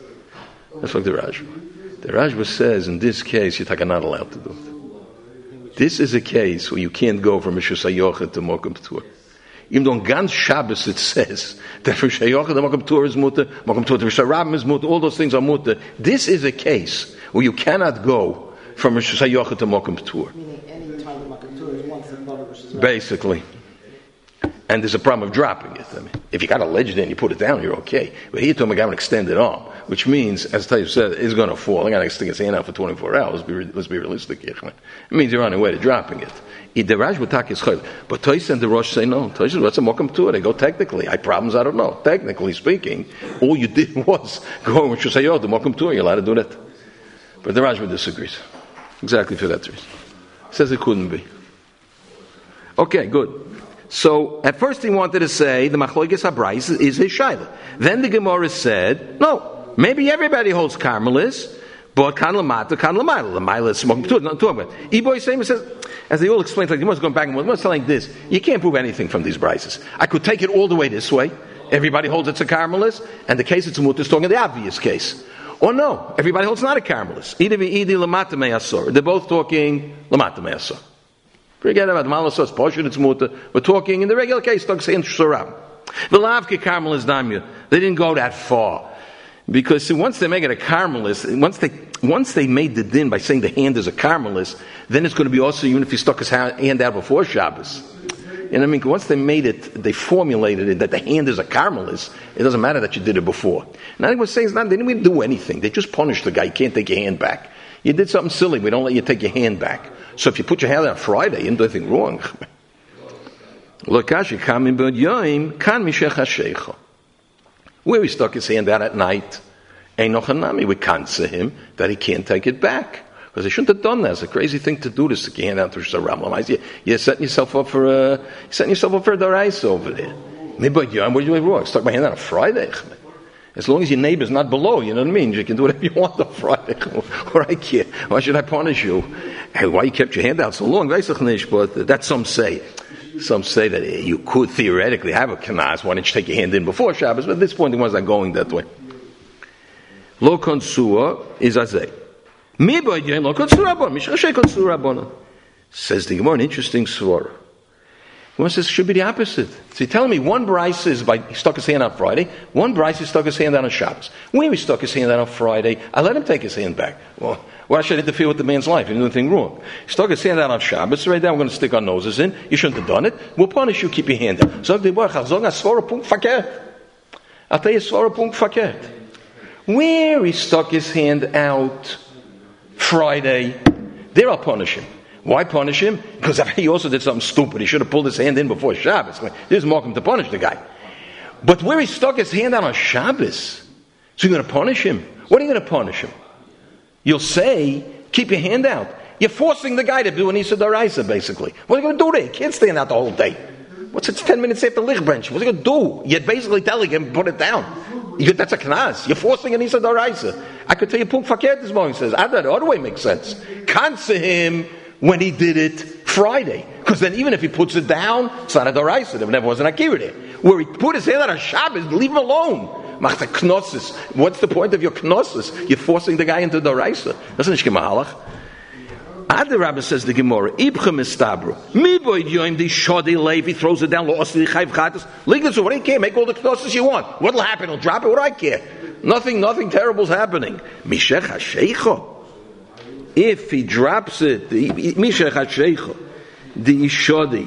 The Rajba says in this case you're not allowed to do it. This is a case where you can't go from Rishus HaYochid to Mokum P'tur. Even though on Gans Shabbos it says that Rishus HaYochid to Mokum P'tur is mutter, Mokum P'tur to Rishus HaRabim is mutter, all those things are mutter. This is a case where you cannot go from Rishus HaYochid to Mokum P'tur. Meaning any time the Mokum P'tur is once above Rishus HaRabim. Basically. And there's a problem of dropping it. I mean, if you got a ledge there and you put it down, you're okay. But here, Tom, I got an extended arm, which means, as Tayyip said, it's going to fall. I got to stick his hand out for 24 hours. Let's be realistic here. It means you're on your way to dropping it. The Raj Batak is chayv. But Tayyip and the Rosh say no. Tayyip says, what's a Mokum P'tur? They go technically. I problems, I don't know. Technically speaking, all you did was go and say, oh, the Mokum P'tur, you're allowed to do that. But the Raj disagrees. Exactly for that reason. Says it couldn't be. Okay, good. So, at first he wanted to say the Machlokes HaBrais is his shaila. Then the Gemara said, no, maybe everybody holds Karmelis, but kan lamata, kan lamayla. Lamayla is Mokum P'tur, not talking about. Iboy Seimer says, as they all explained, like the Gemara's going back and forth, Gemara's telling this, you can't prove anything from these Brises. I could take it all the way this way. Everybody holds it's a Karmelis, and the case it's a mutar is talking of the obvious case. Or no, everybody holds not a Karmelis. Either lamata me'asor. They're both talking lamata me'asor. Forget about Malasos, Poshin, it's mutar. We're talking in the regular case, Tog saying Shuram. V'lavke Karmelis Damya. They didn't go that far. Because see, once they make it a Karmelis, once they made the din by saying the hand is a Karmelis, then it's going to be also even if he stuck his hand out before Shabbos. And I mean, once they made it, they formulated it that the hand is a Karmelis, it doesn't matter that you did it before. Now they were saying they didn't even do anything. They just punished the guy. You can't take your hand back. You did something silly. We don't let you take your hand back. So if you put your hand out on Friday, you didn't do anything wrong. Where he stuck his hand out at night, we can't say him that he can't take it back. Because he shouldn't have done that. It's a crazy thing to do to stick your hand out to Rishus. You're setting yourself up for a Doraisa over there. What are you doing wrong? Stuck my hand out on Friday. As long as your neighbor's not below, you know what I mean? You can do whatever you want on Friday. Or I can't. Why should I punish you? Hey, why you kept your hand out so long? But that's some say. Some say that you could theoretically have a kanas. Why don't you take your hand in before Shabbos? But at this point, the ones are going that way. Lo konsua is azay. Mi boydyen lo konsua rabon. Mishashay konsua rabon. Says the Gemara, an interesting svara. One says it should be the opposite. So you're telling me one Bryce is he stuck his hand out Friday, one Bryce stuck his hand out on Shabbos. When he stuck his hand out on Friday, I let him take his hand back. Well, why should I interfere with the man's life? He didn't do anything wrong. He stuck his hand out on Shabbos, right now we're going to stick our noses in. You shouldn't have done it. We'll punish you, keep your hand out. So I'll tell you svara punkt fakert. Where he stuck his hand out Friday, there I'll punish him. Why punish him? Because he also did something stupid. He should have pulled his hand in before Shabbos. This is Malcolm to punish the guy. But where he stuck his hand out on Shabbos, So you're going to punish him? What are you going to punish him? You'll say, keep your hand out. You're forcing the guy to do an Issa D'Oraisa, basically. What are you going to do there? You can't stand out the whole day. What's it, 10 minutes after Lichbench? What's he going to do? You're basically telling him, put it down. That's a knas. You're forcing an Issa D'Oraisa. I could tell you, Puk Fakir this morning says, the other way makes sense. Cancel him when he did it Friday. Because then even if he puts it down, it's not a D'Oraisa. There never was an Akira there. Where he put his hand on Shabbos, leave him alone. Mach the knosses. What's the point of your knosses? You're forcing the guy into D'Oraisa. That's not Shkemahalach. Other Rabbi says the Gemara, Ibchem estabru. Mi boy yoim di shodi leif, he throws it down, lo osli chayv chatas. Ligas, what do you care? Make all the knosses you want. What'll happen? He'll drop it? What do I care? Nothing terrible's happening. Mishech ha-sheikho. If he drops it, Mishech ha-sheikho, the ishodi.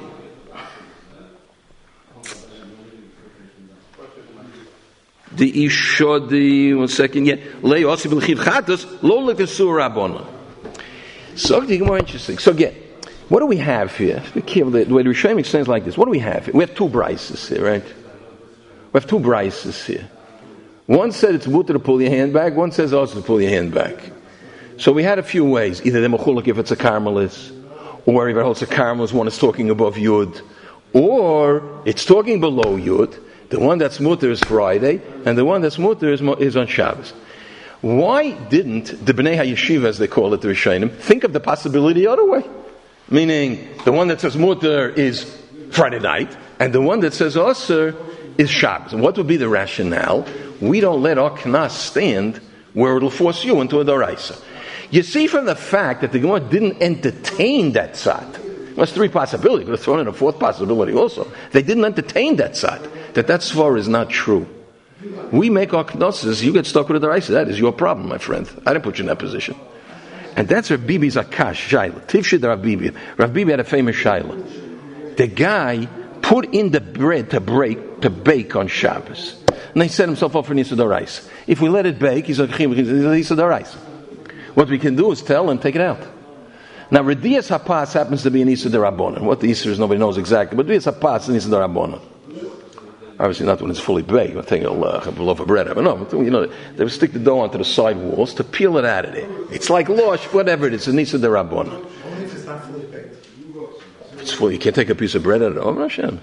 The ishodi, 1 second, yeah. Lei osi b'lechiv chatas, lo lekesur rabbonon. So the more interesting. So again, what do we have here? Be careful. The way the Rishonim explains like this. What do we have here? We have two brises here, right? We have two brises here. One said it's mutter to pull your hand back. One says also to pull your hand back. So we had a few ways. Either the mechuluk if it's a carmelis, or if it's a carmelis, one is talking above yud, or it's talking below yud. The one that's mutter is Friday, and the one that's mutter is on Shabbos. Why didn't the Bnei HaYeshiva, as they call it, the Rishonim, think of the possibility the other way? Meaning, the one that says mutter is Friday night, and the one that says Osir is Shabbos. And what would be the rationale? We don't let our knas stand where it'll force you into a D'Oraisa. You see from the fact that the Gemara didn't entertain that tzad. Well, there's three possibilities. Could have thrown in a fourth possibility also. They didn't entertain that tzad. That svar is not true. We make our knosses, you get stuck with a D'Oraisa. That is your problem, my friend. I didn't put you in that position. And that's Rav Bibi's akash, shaila. Tifshid Rav Bibi. Rav Bibi had a famous shaila. The guy put in the bread to bake on Shabbos. And he set himself up for Nisa D'Oraisa. If we let it bake, he's like, Nisa D'Oraisa. What we can do is tell and take it out. Now, Redias Hapas happens to be an Nisa D'Rabbanan. What the Easter is, nobody knows exactly. But Redias Hapas is Nisa D'Rabbanan. Obviously not when it's fully baked. I think it'll have a loaf of bread. But no, they would stick the dough onto the side walls to peel it out of there. It's like losh, whatever it is. It's Nisa D'Rabbanan. Only if it's not fully baked. It's full. You can't take a piece of bread out of the oven, Hashem.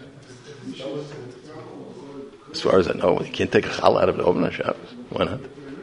As far as I know, you can't take a challah out of the oven on Shabbos. Why not?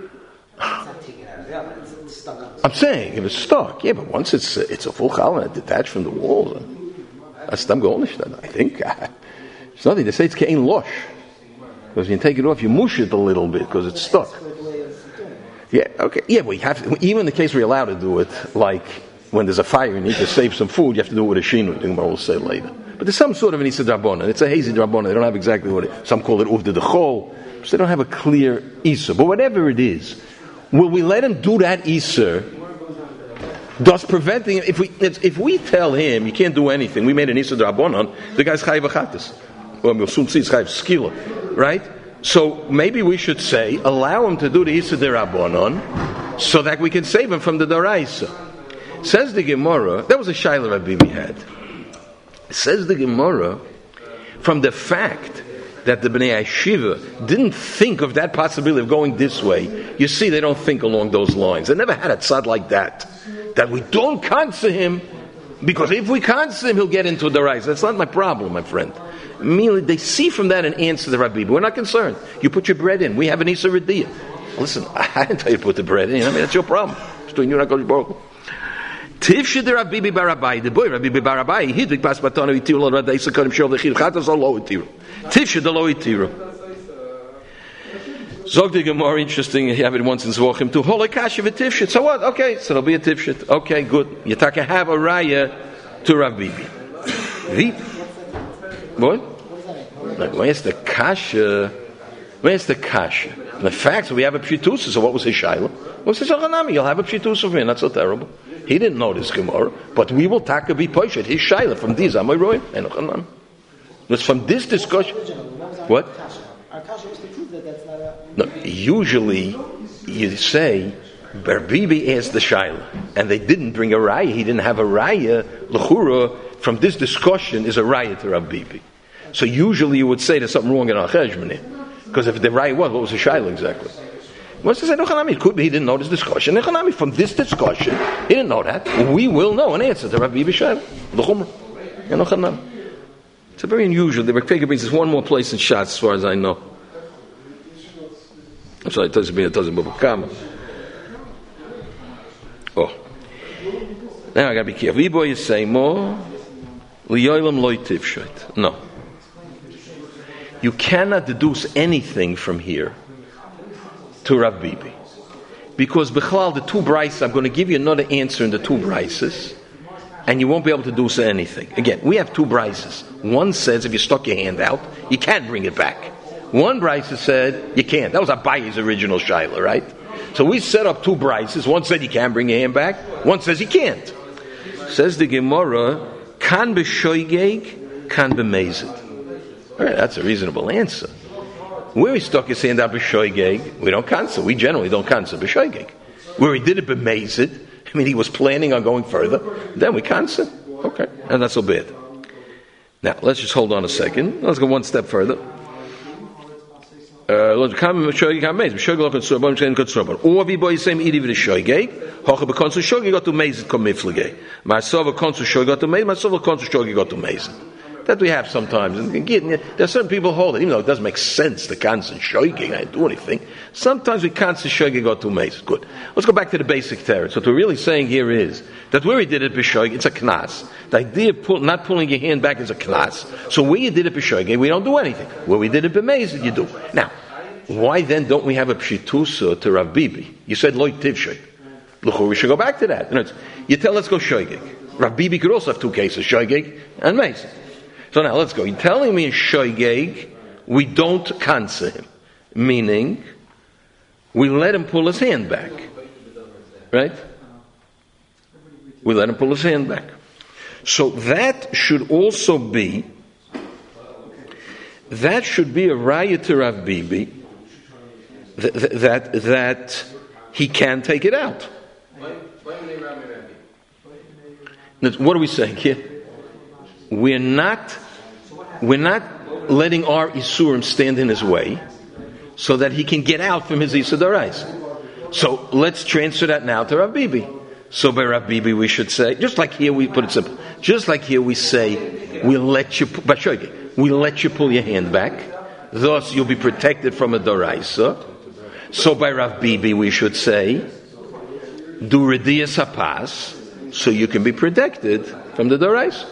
I'm saying if it's stuck, yeah, but once it's a full challah detached from the walls, that's them going. I think it's nothing. They say it's kein losh because when you take it off, you mush it a little bit because it's stuck. Yeah, okay, yeah. We have to, even in the case we're allowed to do it, like when there's a fire and you need to save some food, you have to do it with a shinu. We'll say later. But there's some sort of an Issa D'Rabbanan. It's a hazy D'Rabbanan. They don't have exactly what it is. Some call it Uvda D'Chol. So they don't have a clear Issa. But whatever it is, will we let him do that Issa, thus preventing him? If we tell him, you can't do anything, we made an Issa D'Rabbanan, the guy's Chayiv Achatis. Well, we'll soon see it's Chayiv Skila. Right? So maybe we should say, allow him to do the Issa D'Rabbanan so that we can save him from the D'Oraisa. Says the Gemara, that was a Shaila Rabbi Bibi had. Says the Gemara, from the fact that the Bnei Yeshiva didn't think of that possibility of going this way, you see they don't think along those lines. They never had a tzad like that. That we don't cancel him, because if we cancel him, he'll get into the rise. That's not my problem, my friend. Merely, they see from that an answer to the Rabbi. But we're not concerned. You put your bread in. We have an Issa Rediyah. Listen, I didn't tell you to put the bread in. I mean, that's your problem. You're not going to Tifshid Rav Bibi Barabai, the boy Rav Bibi Barabai, he did pass batana itiru lo radai sekarim shov lechir chatas lo itiru. Tifshid the lo itiru. Zog the Gemara, interesting. You have it once in Zvachim to holikash of a tifshid. So what? Okay, so there'll be a tifshid. Okay, good. You take have a raya to Rav Bibi. What? Where's the kasha? Where's the kasha? The fact that we have a pshitusa. So what was his shaila? What's his achanami? You'll have a pshitusa for him. Not so terrible. He didn't know this Gemara, but we will taka be poshet his shaila from these. Am I right? It's from this discussion. What? No, usually you say Barbibi asked the shaila, and they didn't bring a raya. He didn't have a raya. L'chura from this discussion is a raya to Rav Bibi. So usually you would say there's something wrong in our cheshbon, because if the raya was, what was the shaila exactly? What's to say Nochanami? It could be he didn't know this discussion. Nochanami, from this discussion, he didn't know that. We will know an answer to Rabbi Bishayla. L'chumra. Nochanami. It's a very unusual. The Rebbe brings us one more place in Shatz, as far as I know. I'm sorry, it doesn't mean it doesn't move a comma. Oh. Now I gotta be careful. Ibo you say more. Liyolam loy tivshot. No. You cannot deduce anything from here to Rav Bibi. Because Bechlal, the two brises, I'm going to give you another answer in the two brises, and you won't be able to deduce anything. Again, we have two brises. One says if you stuck your hand out, you can't bring it back. One brise said you can't. That was Abaye's original shaila, right? So we set up two brises. One said you can bring your hand back. One says you can't. Says the Gemara, kan b'shoigeg, kan b'mezid. All right, that's a reasonable answer. Where he stuck his hand out b'shoigeg, we don't cancel. We generally don't cancel b'shoigeg. Where he did it b'mezid, I mean he was planning on going further, then we cancel. Okay, and that's so bad. Now, let's just hold on a second. Let's go one step further. Or if boy same eat even a shoygeg, hoche bekonsu shogi got to mezid kom miflige. Myself a konsu shogi got to mezid, myself a konsu shogi got to mezid. That we have sometimes. And there are certain people who hold it, even though it doesn't make sense to cancel shoygeg, I didn't do anything. Sometimes we cancel shogi got to mezid. Good. Let's go back to the basic terrace. What we're really saying here is that where he did it b'shoygeg, it's a knas. The idea of not pulling your hand back is a knas. So where you did it b'shoygeg, we don't do anything. Where we did it b'mezid, you do. Now, why then don't we have a pshitusa to Rav Bibi? You said loy tivshay. Look, we should go back to that. You tell let's go shoygeg. Rav Bibi could also have two cases, shoygeg and mezid. So now let's go. You're telling me in shoygeg we don't cancel him, meaning we let him pull his hand back, right? We let him pull his hand back. So that should also be. That should be a raya to Rav Bibi that he can take it out. What are we saying here? We're not letting our Isurim stand in his way so that he can get out from his Isur D'Oraisa. So let's transfer that now to Rav Bibi. So by Rav Bibi we should say, just like here we put it simple, just like here we say, we let you pull your hand back, thus you'll be protected from a D'Oraisa. So by Rav Bibi we should say, do Rediyas HaPas, so you can be protected from the D'Oraisa.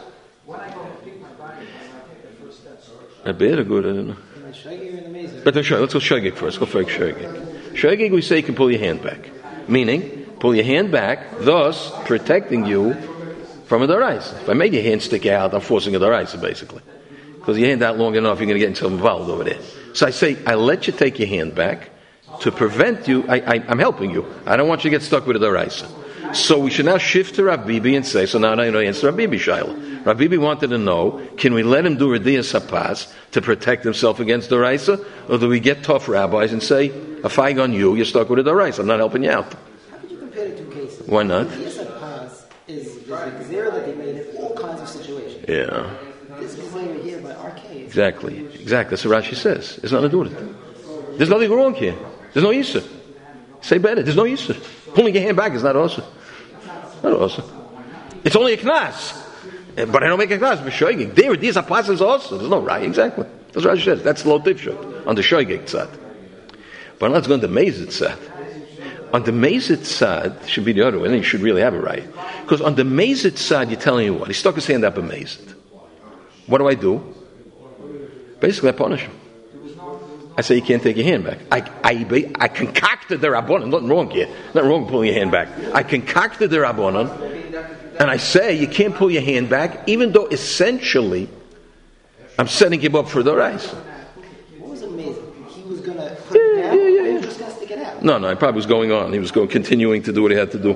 A bit or good, I don't know. But let's go shoygeg first. Go for shoygeg. Shoygeg we say you can pull your hand back. Meaning, pull your hand back, thus protecting you from a D'Oraisa. If I made your hand stick out, I'm forcing a D'Oraisa basically. Because your hand out long enough, you're going to get into involved over there. So I say, I let you take your hand back to prevent you, I'm helping you. I don't want you to get stuck with a D'Oraisa. So we should now shift to Rav Bibi and say, so now I know the answer to Rav Bibi Shaila. Rav Bibi wanted to know, can we let him do Rediyas HaPas to protect himself against D'Oraisa? Or do we get tough rabbis and say, a fag on you, you're stuck with a D'Oraisa, I'm not helping you out. How could you compare the two cases? Why not? Rediyas HaPas is the Gezerah that they made in all kinds of situations. Yeah. This Gezerah here by our case. Exactly. That's what Rashi says. There's nothing to do with it. There's nothing wrong here. There's no Yisur. Say better, there's no Yisur. Pulling your hand back is not awesome. Not awesome. It's only a knas. But I don't make a knas. B'shoigeg. There, these are passes also. There's no right. Exactly. That's what Rashi says. That's low tivshot on the shoigeg tzad. But let's go on the mezid tzad. On the mezid tzad should be the other way. Then you should really have a right. Because on the mezid tzad, you're telling you what? He stuck his hand up in mezid. What do? Basically, I punish him. I say you can't take your hand back. I concocted the Rabbanon. Nothing wrong here. Nothing wrong with pulling your hand back. I concocted the Rabbanon, and I say you can't pull your hand back, even though essentially I'm setting him up for the rise. What was amazing? He was going to put it down, or he was just going to stick it out? No, it probably was going on. He was continuing to do what he had to do.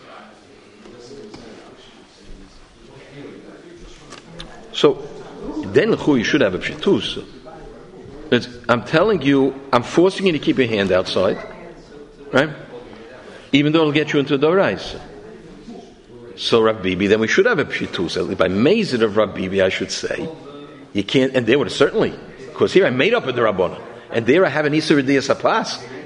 So, then you should have a pshitus. I'm telling you, I'm forcing you to keep your hand outside, right? Even though it'll get you into the D'Oraisa. So Rav Bibi, then we should have a pshitus. By mezid of Rav Bibi, I should say, you can't. And there would certainly, because here I made up a D'Rabbanan, and there I have an Isur Rediyas HaPas.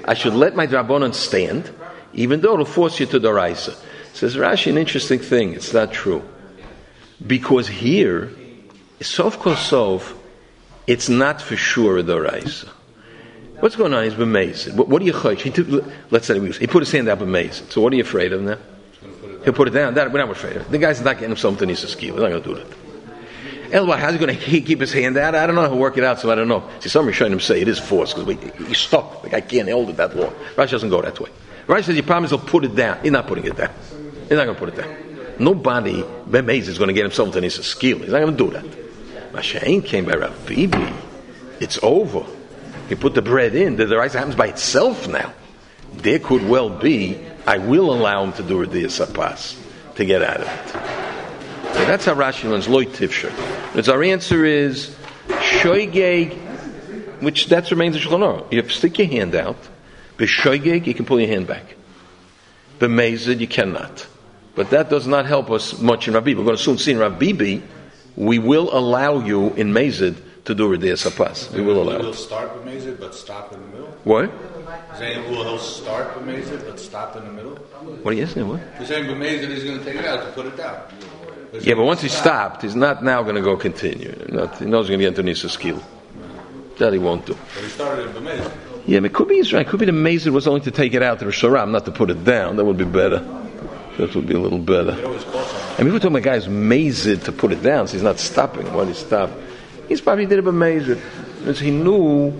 I should let my drabonon stand, even though it'll force you to doraisa. Says Rashi, an interesting thing. It's not true. Because here, sof kol sof, it's not for sure a doraisa. What's going on? He's b'mezid. What are you chodesh? Let's say he put his hand up b'mezid. So what are you afraid of now? He'll put it down. We're not afraid of it. The guy's not getting himself to Nisa skill. He's not going to do that. Otherwise, how's he going to keep his hand out? I don't know how to work it out, so I don't know. See, some Rishonim say it is forced because he's stuck. The guy can't hold it that long. Rashi doesn't go that way. Rashi says, your problem is he'll put it down. He's not putting it down. He's not going to put it down. Nobody, b'mezid, is going to get himself to Nisa skill. He's not going to do that. Mashain came by Rav Bibi. It's over. He put the bread in. The rice happens by itself now. There could well be, I will allow him to do Radiyas Apas to get out of it. So that's how Rashi learns Loi Tifsher. Our answer is Shoigeg, which that remains a Shulchan Aruch. You have to stick your hand out. B'Shoigeg, you can pull your hand back. B'Mezid, you cannot. But that does not help us much in Rav Bibi. We're going to soon see in Rav Bibi, we will allow you in Mezid to do Radiyas Apas. We will allow it. He'll start b'mezid but stop in the middle? What? Saying he'll start b'mezid but stop in the middle? What are you saying? What? He's saying b'mezid he's going to take it out to put it down. Yeah, but once he stopped, he's not now going to go continue. He knows he's going to get into Nisa skill. That he won't do. But he started at b'mezid. Yeah, but it could be Israel. It could be the Mezid was only to take it out to the Sharam, not to put it down. That would be better. That would be a little better. I mean, we're talking about guys Mezid to put it down, so he's not stopping. Why did he stop? He's probably did it b'mezid. Because he knew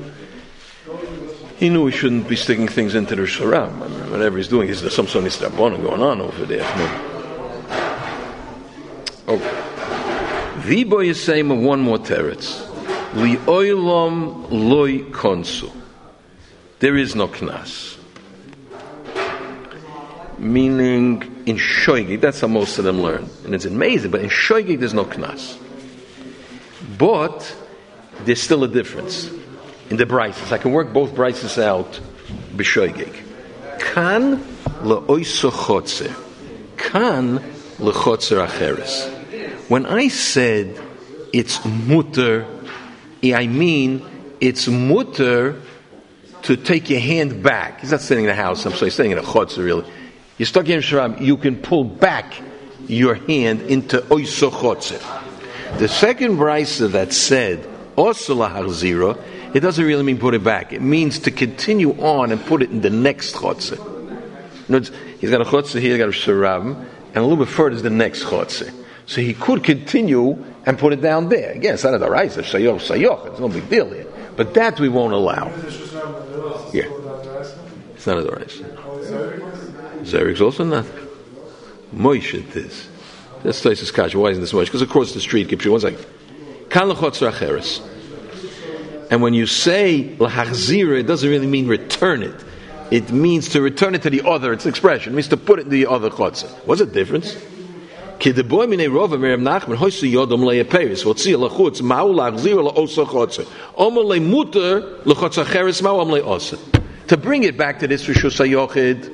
he shouldn't be sticking things into the Sharam. I mean, whatever he's doing, there's some sort of Nistabon going on over there. Vibo Yisayim, one more teretz. Li oilam loy konsu. There is no knas. Meaning, in Shoigig, that's how most of them learn. And it's amazing, but in Shoigig there's no knas. But there's still a difference in the brises. I can work both brises out b'shoigig. Kan le'oiso chotzer. Kan le'chotzer acheres. When I said it's mutter, I mean it's mutter to take your hand back. He's not sitting in the house. I'm sorry, he's sitting in a chotzer really. You're stuck in Sharam. You can pull back your hand into oiso chotzer. The second brisa that said also lahachzira, it doesn't really mean put it back. It means to continue on and put it in the next chotzer. He's got a chotzer here, he's got a sharam, and a little bit further is the next chotzer. So he could continue and put it down there. Again, it's not a daraisa, it's sayoch. It's no big deal here. But that we won't allow. Yeah, it's not a daraisa. Zerik's also not. Moshe it is. This place is kasha. Why isn't this much? Because across the street, keep you 1 second. Kan lechotzer acheres. And when you say lahachzira, it doesn't really mean return it. It means to return it to the other. It's an expression. It means to put it in the other chotzer. What's the difference? Ki de boy minei rova Miriam Nachman hoysi yodom le'aperis v'tzia lachutz ma'u lahachzira la'osa chotzer omer le'muter lechotzer acheres ma'u am le'osa. To bring it back to this Rishus HaYochid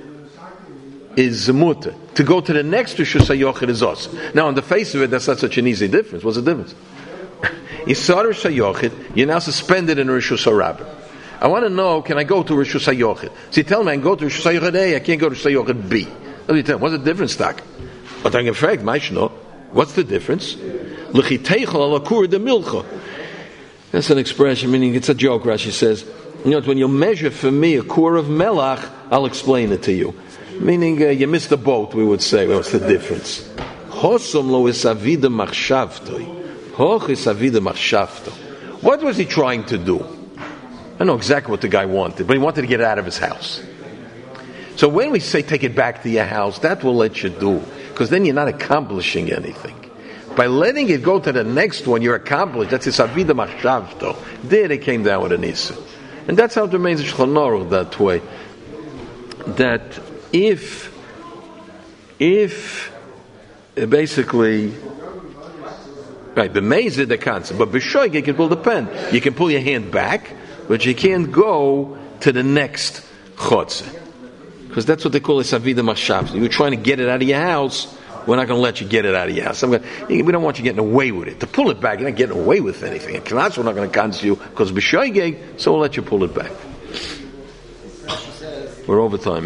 is mutter. To go to the next Rishus HaYochid is os. Now, on the face of it, that's not such an easy difference. What's the difference? Yisar Rishus HaYochid, you're now suspended in Rishus HaRabbi. I want to know, can I go to Rishus HaYochid? So you tell me I can go to Rishus HaYochid A, I can't go to Rishus HaYochid B. What do you tell me? What's the difference, Tak? But I'm afraid, Maishno, what's the difference? L'chiteichel alakur de milcha. That's an expression, meaning it's a joke, Rashi says. You know, when you measure for me a core of melach, I'll explain it to you. Meaning, you missed the boat, we would say. What's the difference? Hosom lo is avida machshavtoi. Hoch is avida machshavto. What was he trying to do? I know exactly what the guy wanted, but he wanted to get it out of his house. So when we say take it back to your house, that will let you do. Because then you're not accomplishing anything. By letting it go to the next one, you're accomplished. That's his avida machshavto. There they came down with an issa. And that's how it remains in Shulchan Aruch that way. That if basically, right, b'mezid the concept, but b'shoigeg it will depend. You can pull your hand back, but you can't go to the next chotzer. Because that's what they call a savida mashav. You're trying to get it out of your house, we're not going to let you get it out of your house. We don't want you getting away with it. To pull it back, you're not getting away with anything. And we're not going to cancel you, because b'shoigeg, so we'll let you pull it back. We're over time.